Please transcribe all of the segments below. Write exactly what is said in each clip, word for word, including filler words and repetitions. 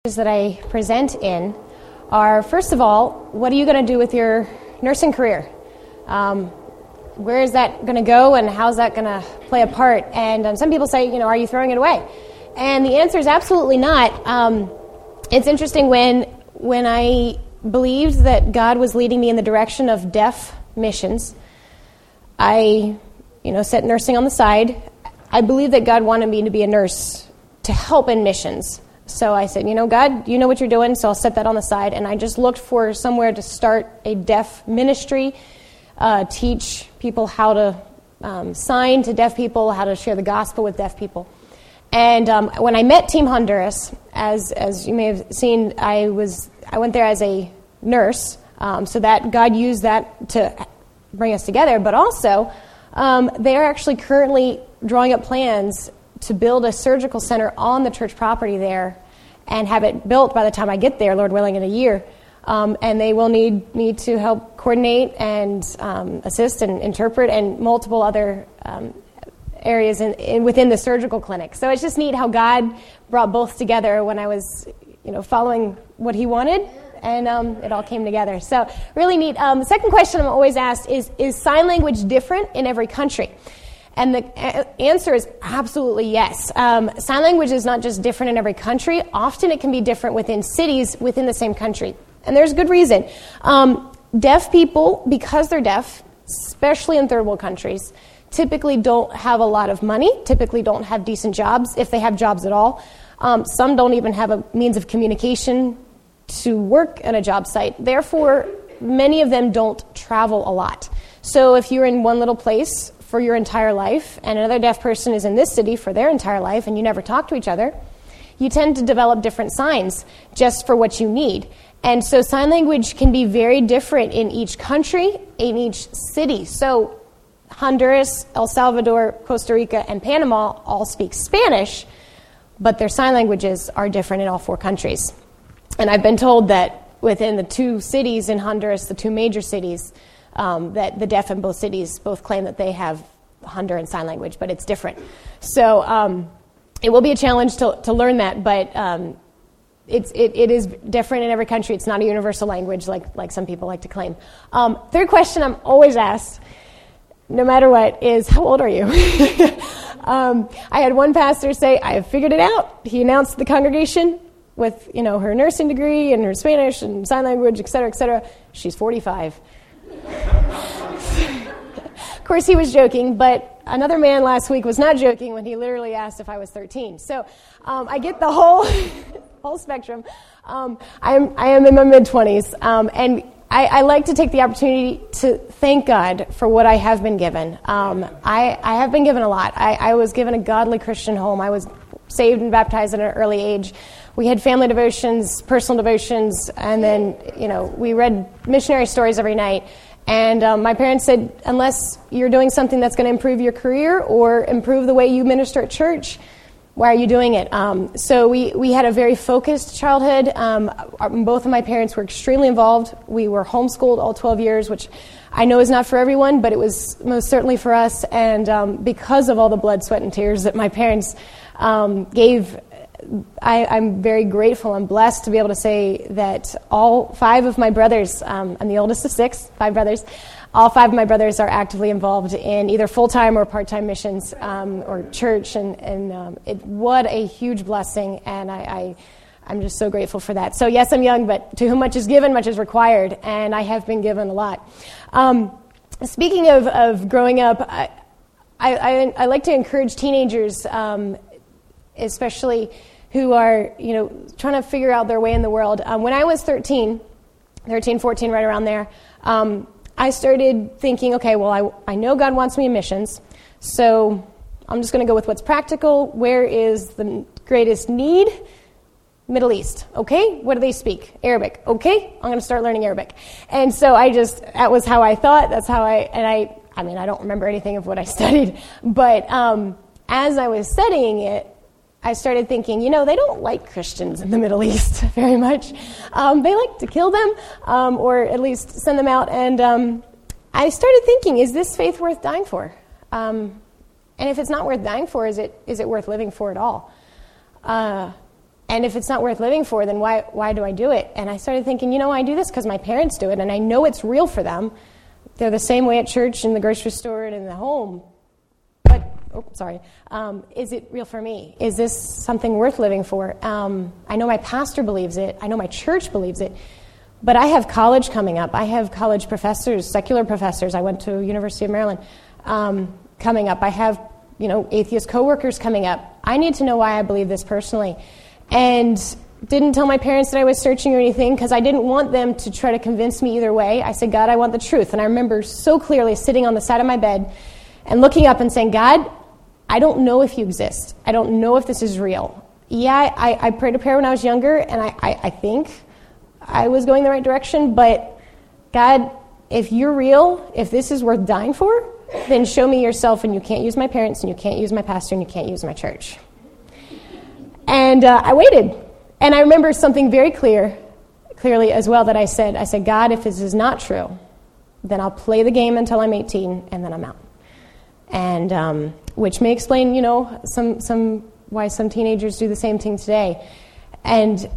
that I present in are, first of all, what are you going to do with your nursing career? Um, where is that going to go, and how's that going to play a part? And um, some people say, you know, are you throwing it away? And the answer is absolutely not. Um, it's interesting, when when I believed that God was leading me in the direction of deaf missions, I, you know, set nursing on the side. I believed that God wanted me to be a nurse to help in missions. So I said, you know, God, you know what you're doing, so I'll set that on the side. And I just looked for somewhere to start a deaf ministry, uh, teach people how to um, sign to deaf people, how to share the gospel with deaf people. And um, when I met Team Honduras, as as you may have seen, I was I went there as a nurse, um, so that God used that to bring us together. But also, um, they are actually currently drawing up plans to build a surgical center on the church property there and have it built by the time I get there, Lord willing, in a year. Um, and they will need me to help coordinate and um, assist and interpret and multiple other um, areas in, in, within the surgical clinic. So it's just neat how God brought both together when I was, you know, following what He wanted, and um, it all came together. So really neat. Um, the second question I'm always asked is, is sign language different in every country? And the a- answer is absolutely yes. Um, sign language is not just different in every country. Often it can be different within cities within the same country. And there's good reason. Um, deaf people, because they're deaf, especially in third world countries, typically don't have a lot of money, typically don't have decent jobs, if they have jobs at all. Um, some don't even have a means of communication to work at a job site. Therefore, many of them don't travel a lot. So if you're in one little place for your entire life, and another deaf person is in this city for their entire life, and you never talk to each other, you tend to develop different signs just for what you need. And so sign language can be very different in each country, in each city. So Honduras, El Salvador, Costa Rica, and Panama all speak Spanish, but their sign languages are different in all four countries. And I've been told that within the two cities in Honduras, the two major cities, Um, that the deaf in both cities both claim that they have Honduran Sign Language, but it's different. So um, it will be a challenge to, to learn that, but um, it's, it, it is different in every country. It's not a universal language like, like some people like to claim. Um, third question I'm always asked, no matter what, is how old are you? um, I had one pastor say, I have figured it out. He announced to the congregation with, you know, her nursing degree and her Spanish and sign language, et cetera, et cetera. She's forty-five. Of course, he was joking, but another man last week was not joking when he literally asked if I was thirteen. So um, I get the whole whole spectrum. Um, I am I am in my mid-twenties, um, and I, I like to take the opportunity to thank God for what I have been given. Um, I, I have been given a lot. I, I was given a godly Christian home. I was saved and baptized at an early age. We had family devotions, personal devotions, and then, you know, we read missionary stories every night. And um, my parents said, unless you're doing something that's going to improve your career or improve the way you minister at church, why are you doing it? Um, so we, we had a very focused childhood. Um, our, both of my parents were extremely involved. We were homeschooled all twelve years, which I know is not for everyone, but it was most certainly for us. And um, because of all the blood, sweat, and tears that my parents um, gave, I, I'm very grateful and blessed to be able to say that all five of my brothers, um, I'm the oldest of six, five brothers, all five of my brothers are actively involved in either full-time or part-time missions um, or church, and, and um, it, what a huge blessing, and I, I, I'm just so grateful for that. So yes, I'm young, but to whom much is given, much is required, and I have been given a lot. Um, speaking of, of growing up, I, I, I like to encourage teenagers, um, especially who are, you know, trying to figure out their way in the world. Um, when I was thirteen, thirteen, fourteen, right around there, um, I started thinking, okay, well, I, I know God wants me in missions, so I'm just going to go with what's practical. Where is the greatest need? Middle East. Okay, what do they speak? Arabic. Okay, I'm going to start learning Arabic. And so I just, that was how I thought. That's how I, and I, I mean, I don't remember anything of what I studied, but um, as I was studying it, I started thinking, you know, they don't like Christians in the Middle East very much. Um, they like to kill them, um, or at least send them out. And um, I started thinking, is this faith worth dying for? Um, and if it's not worth dying for, is it is it worth living for at all? Uh, And if it's not worth living for, then why why do I do it? And I started thinking, you know, I do this because my parents do it, and I know it's real for them. They're the same way at church, in the grocery store, and in the home. But, oh, sorry. Um, is it real for me? Is this something worth living for? Um, I know my pastor believes it. I know my church believes it. But I have college coming up. I have college professors, secular professors. I went to University of Maryland um, coming up. I have, you know, atheist coworkers coming up. I need to know why I believe this personally. And didn't tell my parents that I was searching or anything because I didn't want them to try to convince me either way. I said, God, I want the truth. And I remember so clearly sitting on the side of my bed and looking up and saying, God, I don't know if you exist. I don't know if this is real. Yeah, I, I prayed a prayer when I was younger, and I, I, I think I was going the right direction. But God, if you're real, if this is worth dying for, then show me yourself, and you can't use my parents, and you can't use my pastor, and you can't use my church. And uh, I waited. And I remember something very clear, clearly as well that I said. I said, God, if this is not true, then I'll play the game until I'm eighteen, and then I'm out. And um, which may explain, you know, some some why some teenagers do the same thing today. And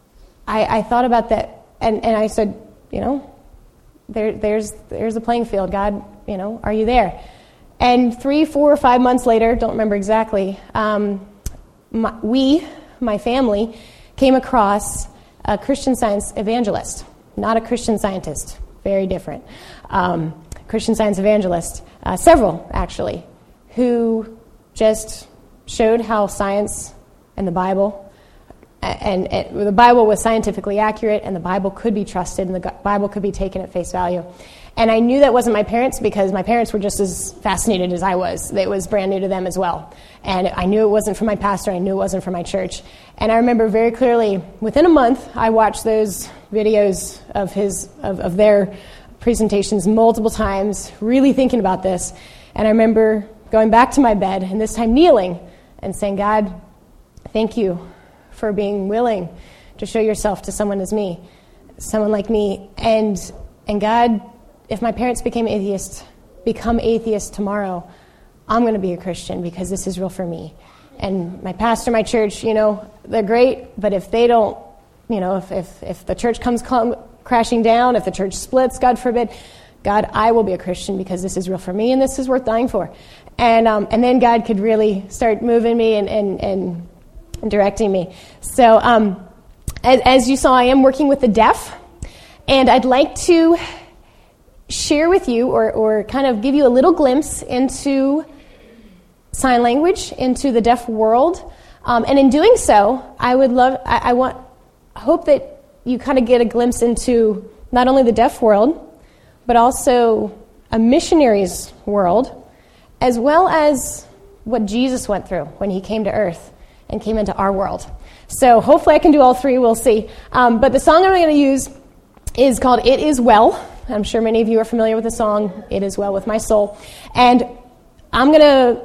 I, I thought about that, and, and I said, you know, there there's there's the playing field. God, you know, are you there? And three, four, or five months later, don't remember exactly, um, my, we, my family, came across a Christian Science evangelist, not a Christian Scientist, very different. Um, Christian Science evangelist, uh, several actually, who just showed how science and the Bible, and, and the Bible was scientifically accurate, and the Bible could be trusted, and the Bible could be taken at face value. And I knew that wasn't my parents because my parents were just as fascinated as I was. It was brand new to them as well. And I knew it wasn't from my pastor. I knew it wasn't from my church. And I remember very clearly, within a month, I watched those videos of his of, of their presentations multiple times, really thinking about this. And I remember going back to my bed, and this time kneeling and saying, God, thank you for being willing to show yourself to someone as me, someone like me. And and God, if my parents became atheists, become atheists tomorrow, I'm going to be a Christian because this is real for me. And my pastor, my church, you know, they're great, but if they don't, you know, if if, if the church comes come, crashing down, if the church splits, God forbid, God, I will be a Christian because this is real for me and this is worth dying for. And um, and then God could really start moving me and, and, and directing me. So um, as, as you saw, I am working with the deaf, and I'd like to share with you or, or kind of give you a little glimpse into sign language, into the deaf world. Um, and in doing so, I would love, I, I want, hope that you kind of get a glimpse into not only the deaf world, but also a missionary's world, as well as what Jesus went through when he came to earth and came into our world. So hopefully I can do all three, we'll see. Um, but the song I'm going to use is called It Is Well. I'm sure many of you are familiar with the song, It Is Well With My Soul. And I'm going to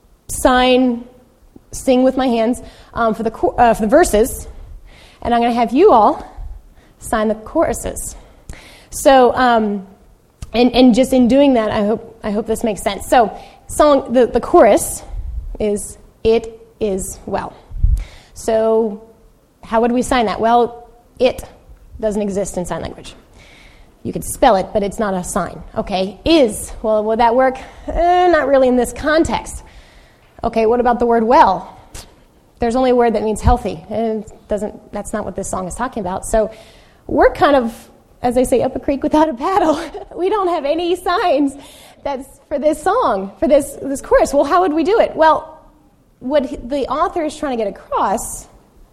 sign, sing with my hands um, for the uh, for the verses, and I'm going to have you all sign the choruses. So, um, and and just in doing that, I hope I hope this makes sense. So, song the, the chorus is It Is Well. So, how would we sign that? Well, it doesn't exist in sign language. You could spell it, but it's not a sign. Okay, is. Well, would that work? Eh, not really in this context. Okay, what about the word well? There's only a word that means healthy. And it doesn't. That's not what this song is talking about. So we're kind of, as they say, up a creek without a paddle. We don't have any signs that's for this song, for this, this chorus. Well, how would we do it? Well, what the author is trying to get across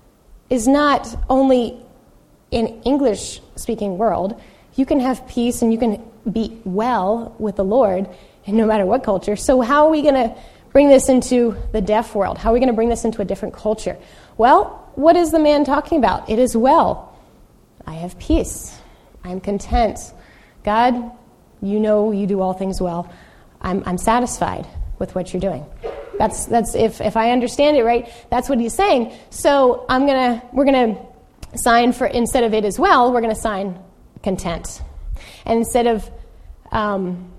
is not only in English-speaking world, you can have peace and you can be well with the Lord, and no matter what culture. So how are we going to bring this into the deaf world? How are we going to bring this into a different culture? Well, what is the man talking about? It is well. I have peace. I'm content. God, you know you do all things well. I'm, I'm satisfied with what you're doing. That's that's if if I understand it right, that's what he's saying. So I'm gonna we're gonna sign for, instead of it as well, we're gonna sign content, and instead of um,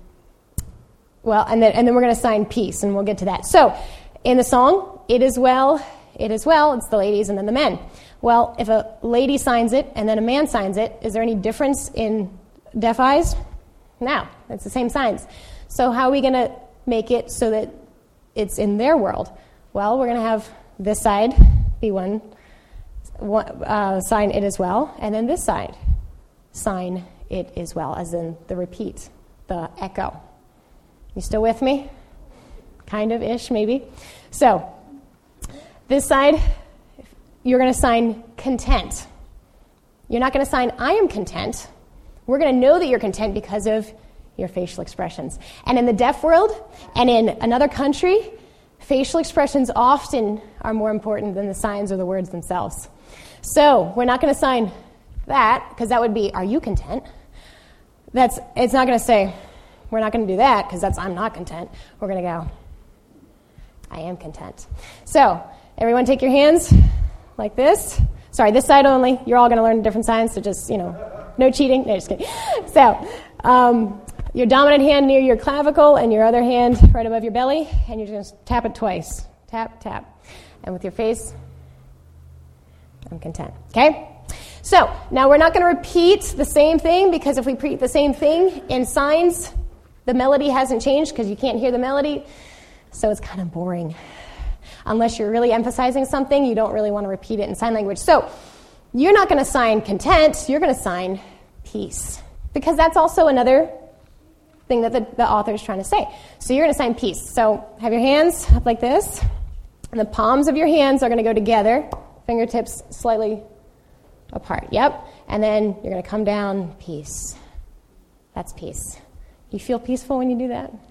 well, and then and then we're gonna sign peace, and we'll get to that. So in the song, it is well, it as well. It's the ladies and then the men. Well, if a lady signs it and then a man signs it, is there any difference in deaf eyes? No, it's the same signs. So how are we going to make it so that it's in their world? Well, we're going to have this side be one, one uh, sign it as well, and then this side sign it as well, as in the repeat, the echo. You still with me? Kind of ish, maybe. So this side, you're going to sign content. You're not going to sign I am content. We're going to know that you're content because of your facial expressions. And in the deaf world and in another country, facial expressions often are more important than the signs or the words themselves. So we're not going to sign that, because that would be, are you content? That's, it's not going to say, we're not going to do that, because that's, I'm not content. We're going to go, I am content. So everyone take your hands like this. Sorry, this side only. You're all going to learn different signs, so just, you know, no cheating. No, just kidding. So um, your dominant hand near your clavicle and your other hand right above your belly, and you're just going to tap it twice. Tap, tap. And with your face, I'm content. Okay? So now we're not going to repeat the same thing, because if we repeat the same thing in signs, the melody hasn't changed because you can't hear the melody. So it's kind of boring. Unless you're really emphasizing something, you don't really want to repeat it in sign language. So you're not going to sign content, you're going to sign peace. Because that's also another thing that the, the author is trying to say. So you're going to sign peace. So have your hands up like this. And the palms of your hands are going to go together, fingertips slightly apart. Yep. And then you're going to come down, peace. That's peace. You feel peaceful when you do that?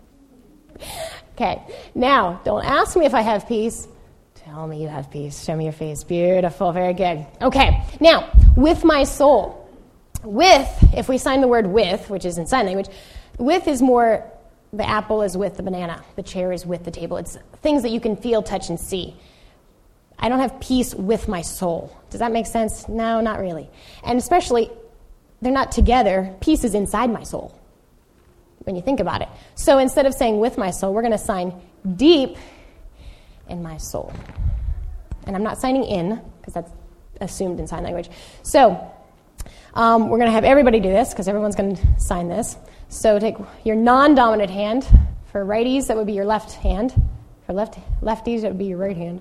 Okay. Now, don't ask me if I have peace. Tell me you have peace. Show me your face. Beautiful. Very good. Okay. Now, with my soul. With, if we sign the word with, which is in sign language, with is more, the apple is with the banana. The chair is with the table. It's things that you can feel, touch, and see. I don't have peace with my soul. Does that make sense? No, not really. And especially, they're not together. Peace is inside my soul, when you think about it. So instead of saying with my soul, we're going to sign deep in my soul. And I'm not signing in, because that's assumed in sign language. So um, we're going to have everybody do this, because everyone's going to sign this. So take your non-dominant hand. For righties, that would be your left hand. For left lefties, that would be your right hand.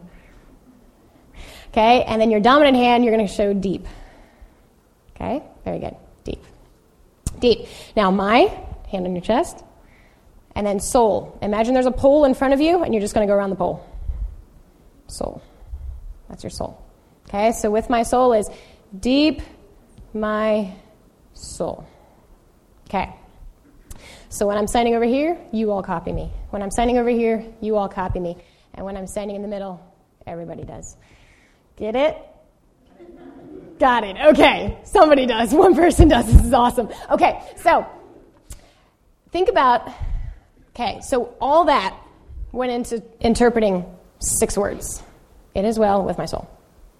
Okay, and then your dominant hand, you're going to show deep. Okay, very good. Deep. Deep. Now, my hand on your chest, and then soul. Imagine there's a pole in front of you, and you're just going to go around the pole. Soul. That's your soul. Okay, so with my soul is deep my soul. Okay. So when I'm signing over here, you all copy me. When I'm signing over here, you all copy me. And when I'm signing in the middle, everybody does. Get it? Got it. Okay. Somebody does. One person does. This is awesome. Okay. So think about, okay, so all that went into interpreting six words. It is well with my soul.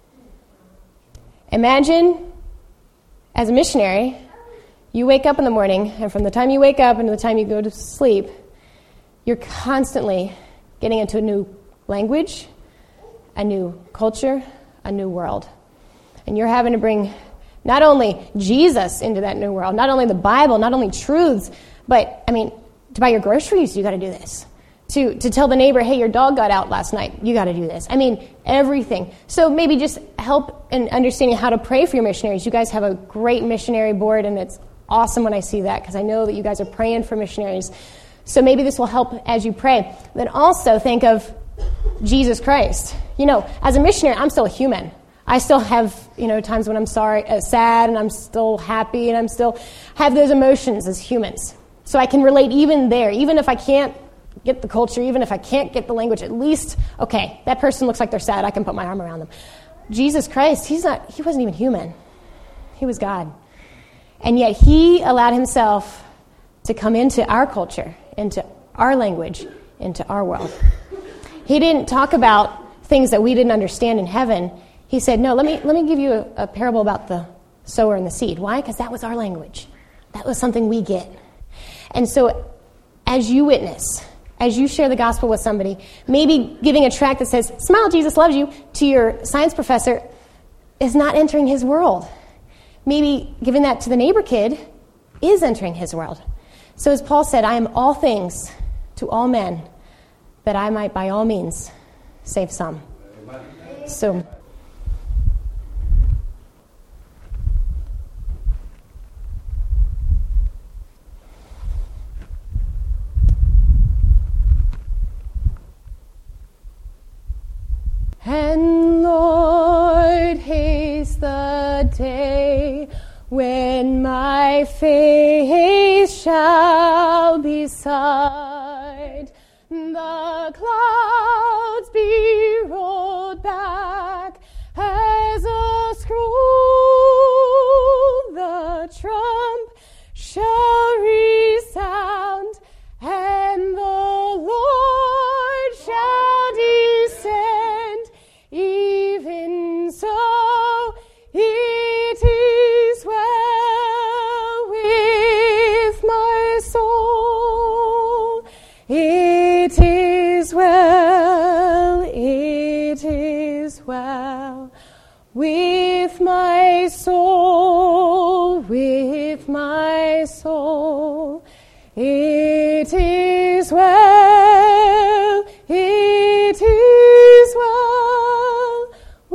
Imagine, as a missionary, you wake up in the morning, and from the time you wake up until the time you go to sleep, you're constantly getting into a new language, a new culture, a new world. And you're having to bring not only Jesus into that new world, not only the Bible, not only truths, but, I mean, to buy your groceries, you got to do this. To to tell the neighbor, hey, your dog got out last night, you got to do this. I mean, everything. So maybe just help in understanding how to pray for your missionaries. You guys have a great missionary board, and it's awesome when I see that, because I know that you guys are praying for missionaries. So maybe this will help as you pray. Then also think of Jesus Christ. You know, as a missionary, I'm still a human. I still have, you know, times when I'm sorry, uh, sad, and I'm still happy, and I'm still have those emotions as humans. So I can relate even there, even if I can't get the culture, even if I can't get the language, at least, okay, that person looks like they're sad, I can put my arm around them. Jesus Christ, he's not, he wasn't even human. He was God. And yet he allowed himself to come into our culture, into our language, into our world. He didn't talk about things that we didn't understand in heaven. He said, no, let me let me give you a, a parable about the sower and the seed. Why? Because that was our language. That was something we get. And so as you witness, as you share the gospel with somebody. Maybe giving a tract that says, "Smile, Jesus loves you," to your science professor is not entering his world. Maybe giving that to the neighbor kid is entering his world. So as Paul said, "I am all things to all men, that I might by all means save some." So... And Lord, haste the day when my face shall be sight, the clouds be rolled back as a scroll, the trump shall resound, and the Lord shall descend. Even so, it is well with my soul. It is well, it is well with my soul, with my soul. It is well, it is well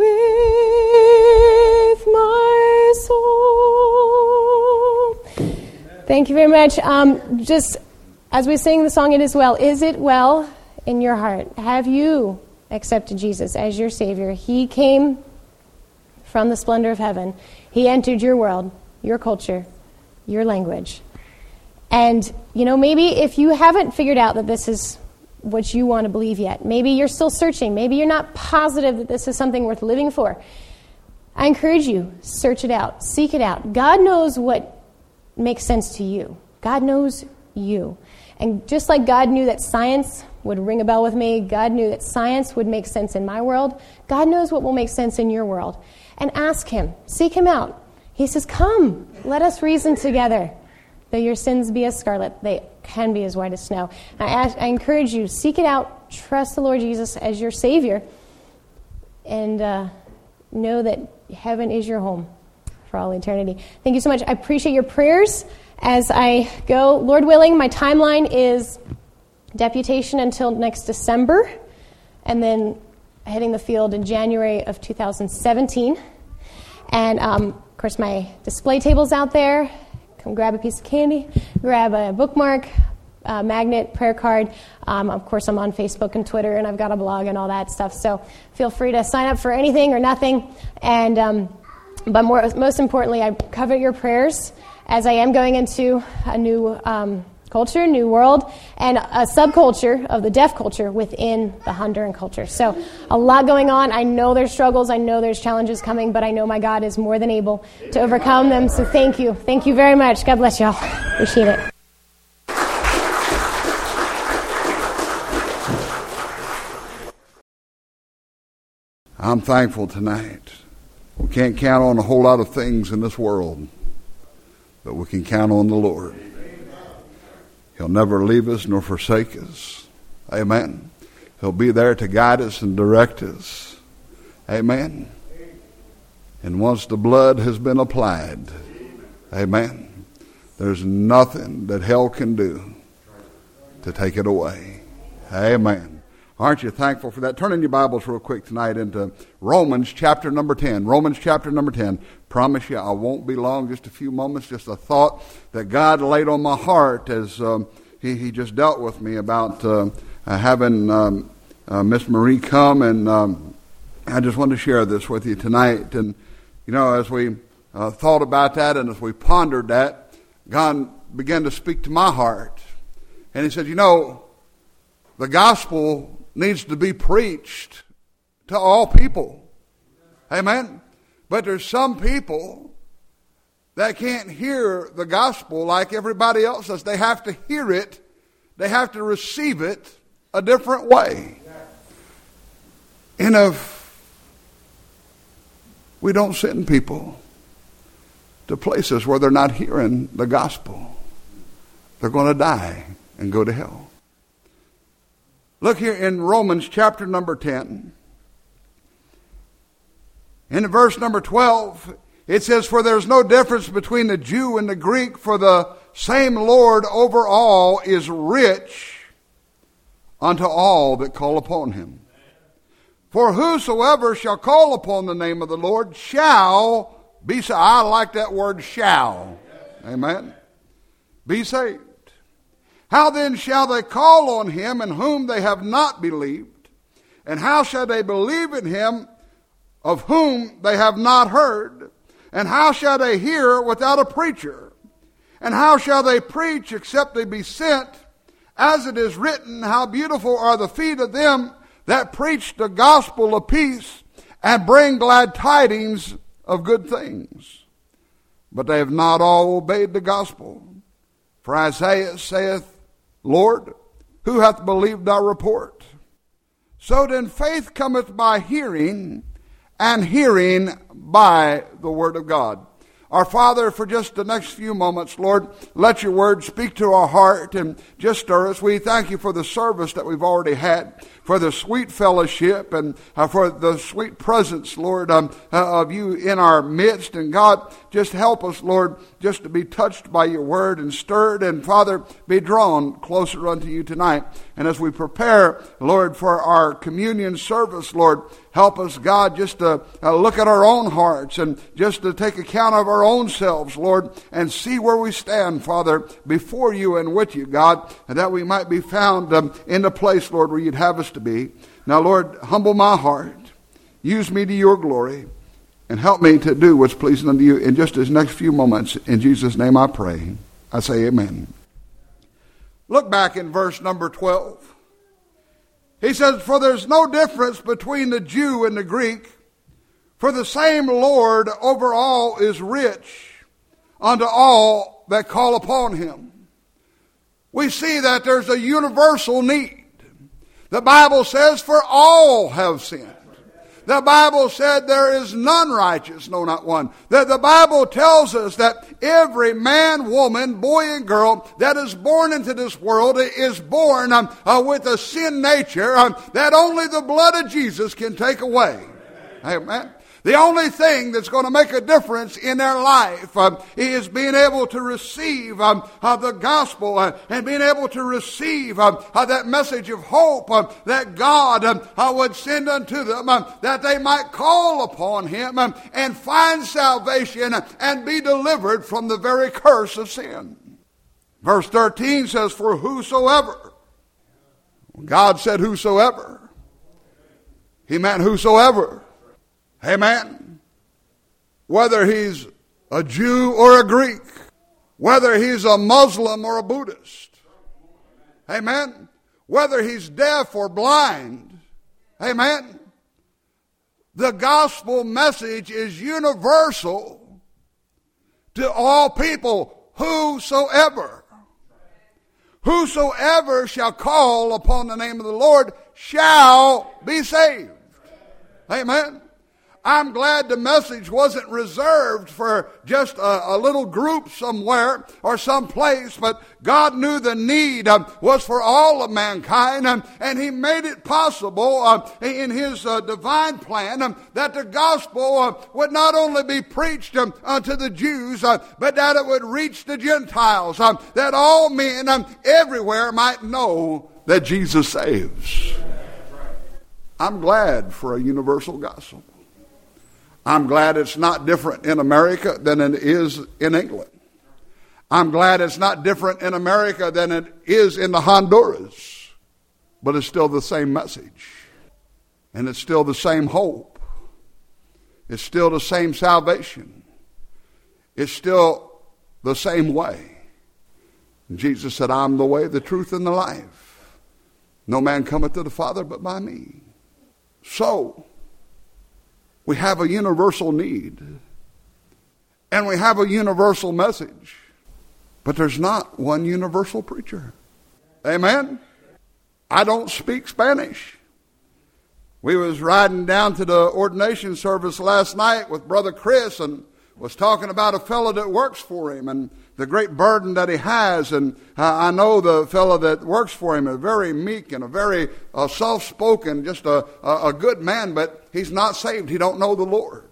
with my soul. Thank you very much. Um, just as we sing the song, "It is well," is it well in your heart? Have you accepted Jesus as your Savior? He came from the splendor of heaven. He entered your world, your culture, your language. And, you know, maybe if you haven't figured out that this is what you want to believe yet, maybe you're still searching, maybe you're not positive that this is something worth living for, I encourage you, search it out, seek it out. God knows what makes sense to you. God knows you. And just like God knew that science would ring a bell with me, God knew that science would make sense in my world, God knows what will make sense in your world. And ask him, seek him out. He says, "Come, let us reason together. Though your sins be as scarlet, they can be as white as snow." I, ask, I encourage you, seek it out, trust the Lord Jesus as your Savior, and uh, know that heaven is your home for all eternity. Thank you so much. I appreciate your prayers as I go. Lord willing, my timeline is deputation until next December, and then hitting the field in January of two thousand seventeen. And, um, of course, my display table's out there. Come grab a piece of candy, grab a bookmark, a magnet, prayer card. Um, of course, I'm on Facebook and Twitter, and I've got a blog and all that stuff. So feel free to sign up for anything or nothing. And um, but more, most importantly, I covet your prayers as I am going into a new um, culture, new world, and a subculture of the deaf culture within the Honduran culture. So a lot going on. I know there's struggles. I know there's challenges coming, but I know my God is more than able to overcome them. So thank you. Thank you very much. God bless y'all. Appreciate it. I'm thankful tonight. We can't count on a whole lot of things in this world, but we can count on the Lord. He'll never leave us nor forsake us. Amen. He'll be there to guide us and direct us. Amen. And once the blood has been applied, amen, there's nothing that hell can do to take it away. Amen. Aren't you thankful for that? Turn in your Bibles real quick tonight into Romans chapter number ten. Romans chapter number ten. Promise you I won't be long, just a few moments, just a thought that God laid on my heart as um, he, he just dealt with me about uh, uh, having um, uh, Miss Marie come, and um, I just wanted to share this with you tonight. And, you know, as we uh, thought about that and as we pondered that, God began to speak to my heart. And he said, you know, the gospel needs to be preached to all people. Amen? But there's some people that can't hear the gospel like everybody else does. They have to hear it. They have to receive it a different way. And if we don't send people to places where they're not hearing the gospel, they're going to die and go to hell. Look here in Romans chapter number ten. In verse number twelve, it says, "For there is no difference between the Jew and the Greek, for the same Lord over all is rich unto all that call upon him. For whosoever shall call upon the name of the Lord shall be saved." I like that word, shall. Amen. Be saved. "How then shall they call on him in whom they have not believed? And how shall they believe in him of whom they have not heard? And how shall they hear without a preacher? And how shall they preach except they be sent? As it is written, how beautiful are the feet of them that preach the gospel of peace and bring glad tidings of good things. But they have not all obeyed the gospel. For Isaiah saith, Lord, who hath believed our report? So then faith cometh by hearing, and hearing by the word of God." Our Father, for just the next few moments, Lord, let your word speak to our heart and just stir us. We thank you for the service that we've already had, for the sweet fellowship, and uh, for the sweet presence, Lord, um, uh, of you in our midst. And God, just help us, Lord, just to be touched by your word and stirred, and Father, be drawn closer unto you tonight. And as we prepare, Lord, for our communion service, Lord, help us, God, just to uh, look at our own hearts and just to take account of our own selves, Lord, and see where we stand, Father, before you and with you, God, and that we might be found um, in the place, Lord, where you'd have us to be. Now, Lord, humble my heart. Use me to your glory, and help me to do what's pleasing unto you in just these next few moments. In Jesus' name I pray. I say amen. Look back in verse number twelve. He says, "For there's no difference between the Jew and the Greek, for the same Lord over all is rich unto all that call upon him." We see that there's a universal need. The Bible says, "For all have sinned." The Bible said there is none righteous, no, not one. That the Bible tells us that every man, woman, boy, and girl that is born into this world is born um, uh, with a sin nature um, that only the blood of Jesus can take away. Amen. The only thing that's going to make a difference in their life um, is being able to receive um, uh, the gospel uh, and being able to receive um, uh, that message of hope um, that God um, uh, would send unto them, um, that they might call upon him um, and find salvation uh, and be delivered from the very curse of sin. Verse thirteen says, "For whosoever," God said whosoever, he meant whosoever. Amen. Whether he's a Jew or a Greek, whether he's a Muslim or a Buddhist, amen. Whether he's deaf or blind, amen. The gospel message is universal to all people, whosoever. Whosoever shall call upon the name of the Lord shall be saved. Amen. I'm glad the message wasn't reserved for just a, a little group somewhere or someplace, but God knew the need um, was for all of mankind, um, and he made it possible uh, in his uh, divine plan um, that the gospel uh, would not only be preached um, unto the Jews, uh, but that it would reach the Gentiles, um, that all men um, everywhere might know that Jesus saves. I'm glad for a universal gospel. I'm glad it's not different in America than it is in England. I'm glad it's not different in America than it is in the Honduras. But it's still the same message. And it's still the same hope. It's still the same salvation. It's still the same way. And Jesus said, "I'm the way, the truth, and the life. No man cometh to the Father but by me." So, we have a universal need, and we have a universal message, but there's not one universal preacher. Amen? I don't speak Spanish. We was riding down to the ordination service last night with Brother Chris, and was talking about a fellow that works for him and the great burden that he has. And uh, I know the fellow that works for him is very meek and a very uh, soft-spoken, just a, a, a good man, but he's not saved. He don't know the Lord.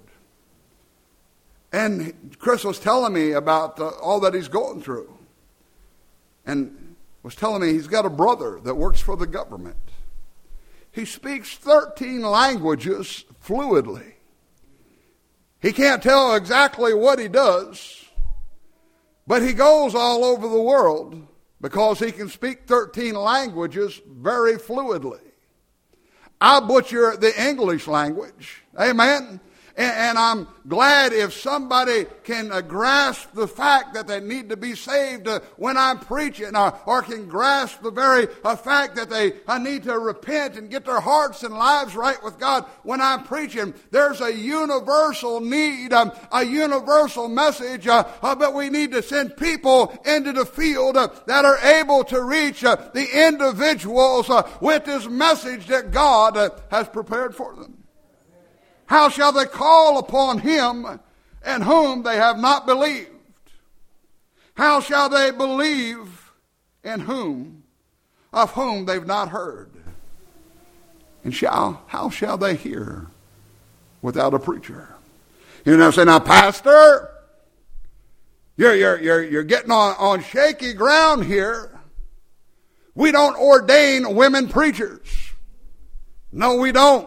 And Chris was telling me about uh, all that he's going through. And was telling me he's got a brother that works for the government. He speaks thirteen languages fluidly. He can't tell exactly what he does, but he goes all over the world because he can speak thirteen languages very fluidly. I butcher the English language. Amen. And, and I'm glad if somebody can uh, grasp the fact that they need to be saved uh, when I'm preaching, uh, or can grasp the very uh, fact that they uh, need to repent and get their hearts and lives right with God when I'm preaching. There's a universal need, um, a universal message, uh, uh, but we need to send people into the field uh, that are able to reach uh, the individuals uh, with this message that God uh, has prepared for them. How shall they call upon him in whom they have not believed? How shall they believe in whom, of whom they've not heard? And shall, how shall they hear without a preacher? You know, say, now, Pastor, you're, you're, you're, you're getting on, on shaky ground here. We don't ordain women preachers. No, we don't.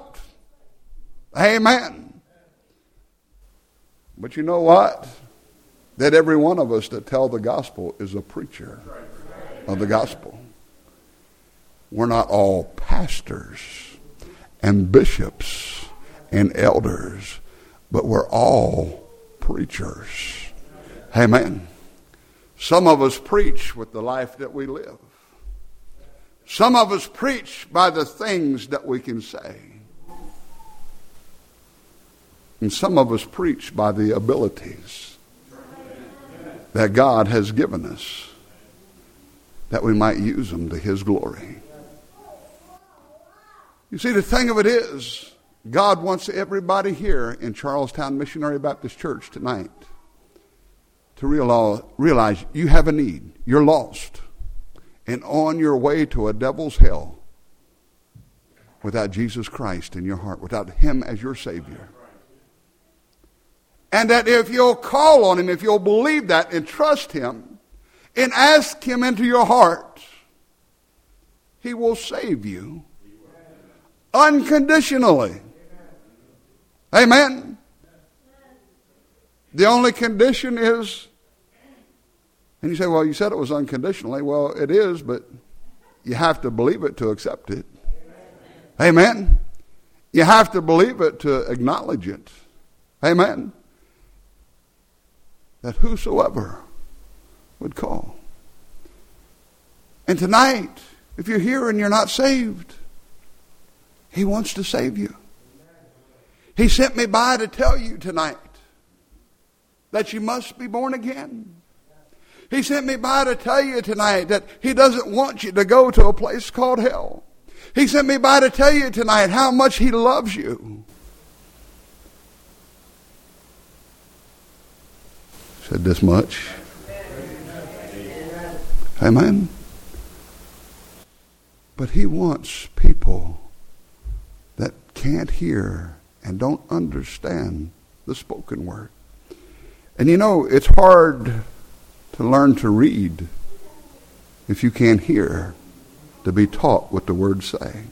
Amen. But you know what? That every one of us that tell the gospel is a preacher of the gospel. We're not all pastors and bishops and elders, but we're all preachers. Amen. Some of us preach with the life that we live. Some of us preach by the things that we can say. And some of us preach by the abilities that God has given us, that we might use them to his glory. You see, the thing of it is, God wants everybody here in Charlestown Missionary Baptist Church tonight to realize, realize you have a need. You're lost and on your way to a devil's hell without Jesus Christ in your heart, without him as your Savior. And that if you'll call on him, if you'll believe that and trust him and ask him into your heart, he will save you unconditionally. Amen. The only condition is, and you say, well, you said it was unconditionally. Well, it is, but you have to believe it to accept it. Amen. You have to believe it to acknowledge it. Amen. That whosoever would call. And tonight, if you're here and you're not saved, he wants to save you. He sent me by to tell you tonight that you must be born again. He sent me by to tell you tonight that he doesn't want you to go to a place called hell. He sent me by to tell you tonight how much he loves you. Said this much. Amen. But he wants people that can't hear and don't understand the spoken word. And you know, it's hard to learn to read if you can't hear, to be taught what the words say.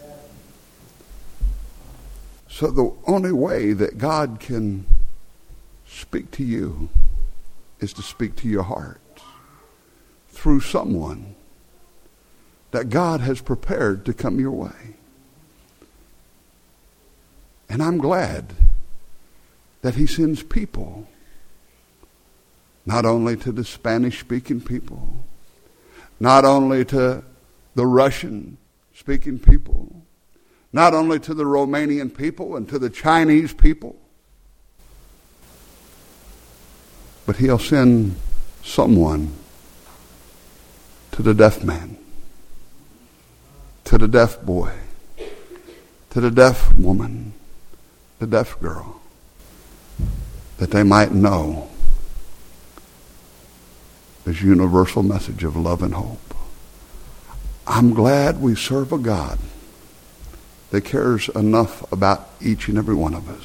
So the only way that God can speak to you is to speak to your heart through someone that God has prepared to come your way. And I'm glad that he sends people, not only to the Spanish-speaking people, not only to the Russian-speaking people, not only to the Romanian people and to the Chinese people, but he'll send someone to the deaf man, to the deaf boy, to the deaf woman, the deaf girl, that they might know this universal message of love and hope. I'm glad we serve a God that cares enough about each and every one of us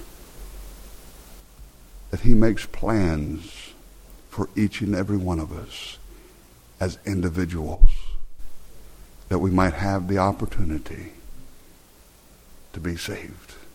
that he makes plans for each and every one of us as individuals, that we might have the opportunity to be saved.